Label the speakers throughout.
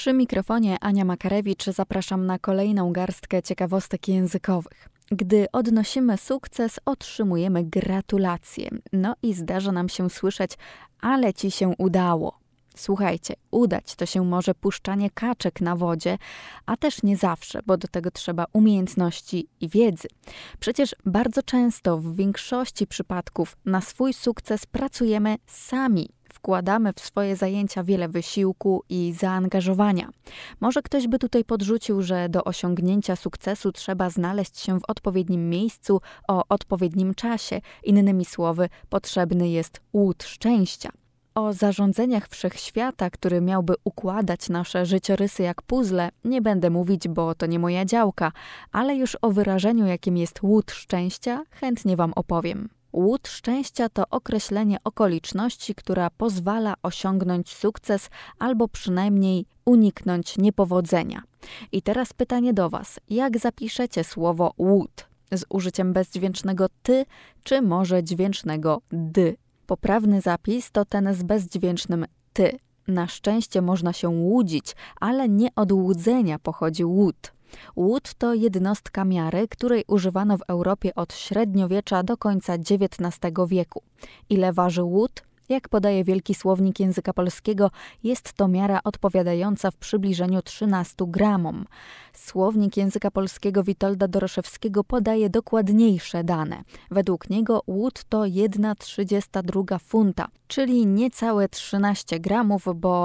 Speaker 1: Przy mikrofonie Ania Makarewicz zapraszam na kolejną garstkę ciekawostek językowych. Gdy odnosimy sukces, otrzymujemy gratulacje. No i zdarza nam się słyszeć, ale ci się udało. Słuchajcie, udać to się może puszczanie kaczek na wodzie, a też nie zawsze, bo do tego trzeba umiejętności i wiedzy. Przecież bardzo często, w większości przypadków, na swój sukces pracujemy sami. Wkładamy w swoje zajęcia wiele wysiłku i zaangażowania. Może ktoś by tutaj podrzucił, że do osiągnięcia sukcesu trzeba znaleźć się w odpowiednim miejscu o odpowiednim czasie. Innymi słowy, potrzebny jest łód szczęścia. O zarządzeniach wszechświata, który miałby układać nasze życiorysy jak puzzle, nie będę mówić, bo to nie moja działka, ale już o wyrażeniu, jakim jest łód szczęścia, chętnie wam opowiem. Łód szczęścia to określenie okoliczności, która pozwala osiągnąć sukces albo przynajmniej uniknąć niepowodzenia. I teraz pytanie do was, jak zapiszecie słowo łód? Z użyciem bezdźwięcznego ty, czy może dźwięcznego dy? Poprawny zapis to ten z bezdźwięcznym ty. Na szczęście można się łudzić, ale nie od łudzenia pochodzi łód. Łód to jednostka miary, której używano w Europie od średniowiecza do końca XIX wieku. Ile waży łód? Jak podaje Wielki Słownik Języka Polskiego, jest to miara odpowiadająca w przybliżeniu 13 gramom. Słownik Języka Polskiego Witolda Doroszewskiego podaje dokładniejsze dane. Według niego łód to 1/32 funta, czyli niecałe 13 gramów, bo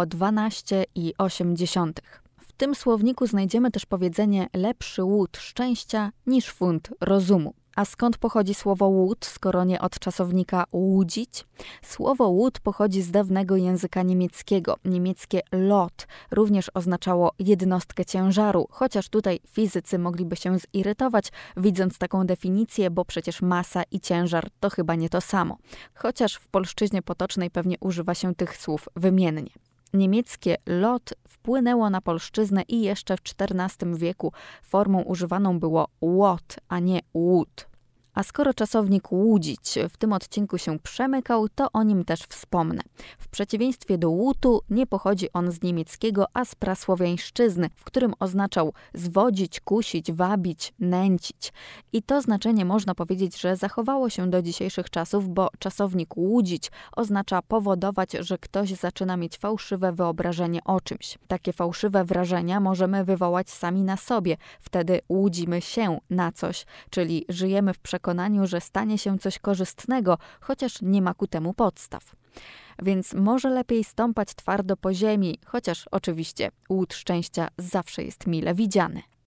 Speaker 1: 12,8. W tym słowniku znajdziemy też powiedzenie lepszy łód szczęścia niż funt rozumu. A skąd pochodzi słowo łód, skoro nie od czasownika łudzić? Słowo łód pochodzi z dawnego języka niemieckiego. Niemieckie Lot również oznaczało jednostkę ciężaru, chociaż tutaj fizycy mogliby się zirytować, widząc taką definicję, bo przecież masa i ciężar to chyba nie to samo. Chociaż w polszczyźnie potocznej pewnie używa się tych słów wymiennie. Niemieckie Lot wpłynęło na polszczyznę i jeszcze w XIV wieku formą używaną było łot, a nie łód. A skoro czasownik łudzić w tym odcinku się przemykał, to o nim też wspomnę. W przeciwieństwie do łutu nie pochodzi on z niemieckiego, a z prasłowiańszczyzny, w którym oznaczał zwodzić, kusić, wabić, nęcić. I to znaczenie można powiedzieć, że zachowało się do dzisiejszych czasów, bo czasownik łudzić oznacza powodować, że ktoś zaczyna mieć fałszywe wyobrażenie o czymś. Takie fałszywe wrażenia możemy wywołać sami na sobie. Wtedy łudzimy się na coś, czyli żyjemy w przekonaniu, że stanie się coś korzystnego, chociaż nie ma ku temu podstaw. Więc może lepiej stąpać twardo po ziemi, chociaż oczywiście łód szczęścia zawsze jest mile widziany.